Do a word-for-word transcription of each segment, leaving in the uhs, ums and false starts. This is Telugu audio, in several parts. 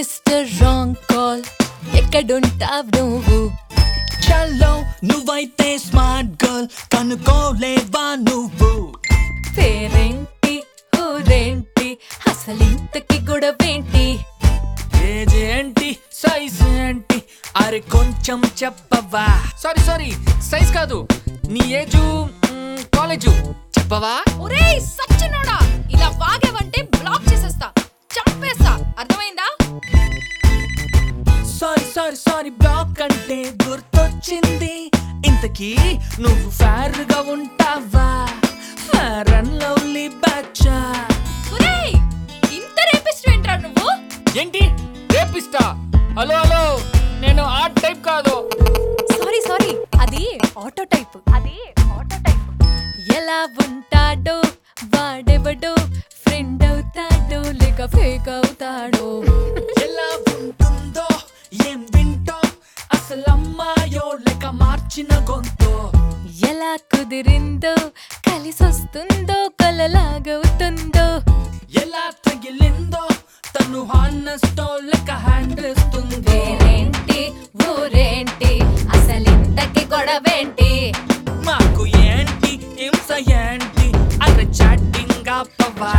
మిస్టర్ రాంగ్ కాల్ ఎక్కడుంటావ్ నువ్వు చలో నువ్వైతే స్మార్ట్ గర్ల్ కనుకోలేవా నువ్వు పేరేంటి ఊరేంటి అసలింతకి గొడవేంటి ఏజ్ ఏంటి సైజ్ ఏంటి అరే కొంచెం చెప్పవా సారీ సారీ సైజ్ కాదు నీ ఏజు కాలేజు చెప్పవా ఒరేయ్ సచ్చినోడా ఇలా వాగేవంటే బ్లాక్ చేసేస్తా చంపేస్తా అర్థమైందా సారీ సారీ సారీ బ్లాక్ అంటే గుర్తొచ్చింది ఇంతకీ నువ్వు ఫేర్ గా ఉంటావా ఫేర్ అండ్ లవ్లీ బ్యాచా ఒరేయ్ ఇంత రేపిస్ట్ ఏంట్రా నువ్వు ఏంటి రేపిస్తా హలో హలో నేను ఆ టైప్ కాదు సారీ సారీ అది ఆటో టైప్ అది ఆటో టైప్ ఎలా ఉంటాడో వాడెవడో ఫ్రెండ్ అవుతాడో లేక ఫేక్ అవుతాడో ఎలా ఉంటుందో ఏం వింటో అసలు అమ్మాయో లేక మార్చిన గొంతో ఎలా కుదిరిందో కలిసొస్తుందో కలలాగవుతుందో ఎలా తగిలిందో తను హానెస్టో లేక హ్యాండ్ ఇస్తుంది పేరేంటి ఊరేంటి అసలింతకి గొడవేంటి మాకు ఏంటి హింస ఏంటి అరే చాటింగ్ ఆపవా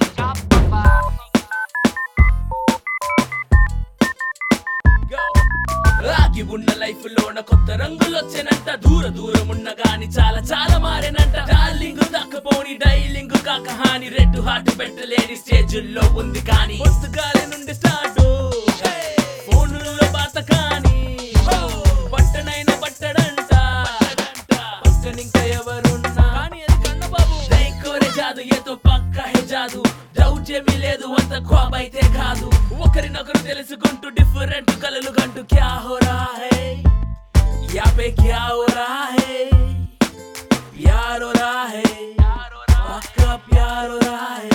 ఆగి ఉన్న లైఫ్ లోన కొత్త రంగులు వచ్చేనంట దూర దూరం ఉన్న గాని చాలా చాలా మారేనంట డార్లింగ్ దక్కపోని డైలింగ్ కాక హాని రెడ్ హార్ట్ పెట్టలేని స్టేజుల్లో ఉంది కానీ పుస్తకాల నుండి స్టార్ట్ ఫోనుల్లో బాత కానీ పట్టనైన పట్టడంట పక్కనింకా ఎవరున్నా కానీ అది కన్న బాబు కోరే జాదు ఏదో పక్క హే జాదు డౌట్ ఏమీ లేదు అంత ఖ్వాబ్ అయితే కాదు ఒకరినొకరు తెలుసుకుంటూ డిఫరెంట్ కలలు గంటూ క్యా హో రహా హై యా పే క్యా హో రహా హై ప్యార్ హో రహా హై పక్కా ప్యార్ హో రహా హై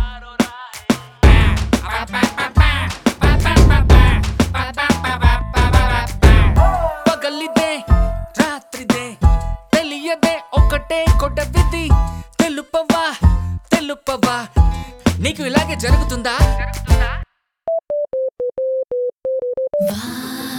పగలిదే రాత్రిదే తెలియదే ఒకటే కొట్టవిది తెలుపవా తెలుపవా నీకు ఇలాగే జరుగుతుందా వా